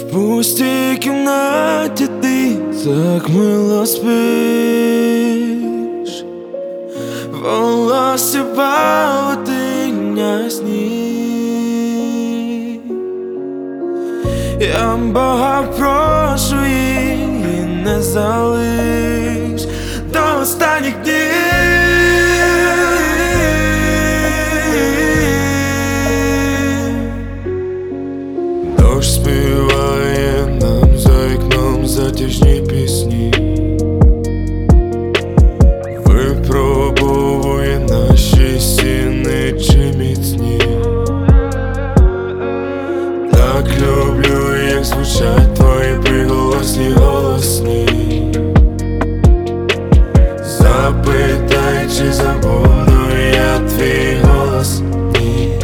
пустій кімнаті ти так мило спиш, волосся павутиння сніг. Я Бога прошу, її не залиш до останніх днів. Дощ співає нам за вікном затяжні пісні, випробовує наші стіни, чи міцні. Так люблю, як звучать твої приголосні голосні. Запитай, чи забуду я твій голос? Ні.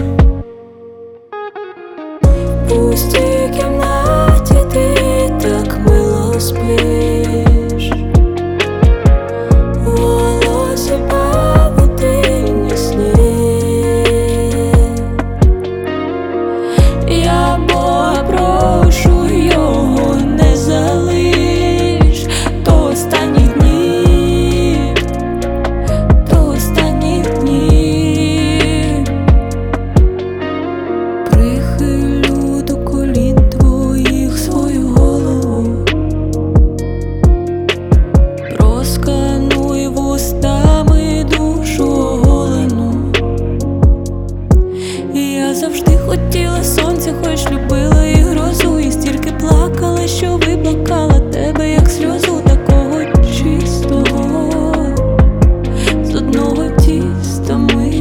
В пустій кімнаті ти так мило спиш, волосся павутиння сніг. Я Бога прошу, його не залиш до останніх днів, до останніх днів. Прихилю до колін твоїх свою голову, проскануй вустами душу оголену. І я завжди хотіла сонця, хоч любила і грозу, і стільки плакала, що виплакала тебе, як сльозу, такого чистого, з одного тіста ми.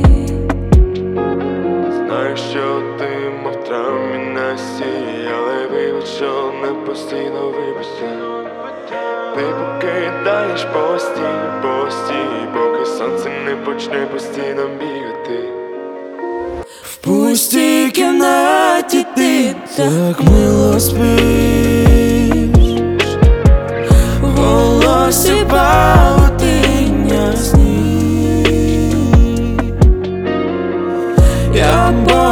Знаю, що ти мав травмі на сії, але вибач, що не постійно вибачся. Ти покидаєш постій, поки сонце не почне постійно бігати. В пустій кімнаті ти так мило спиш, волосся павутиння сніг. Я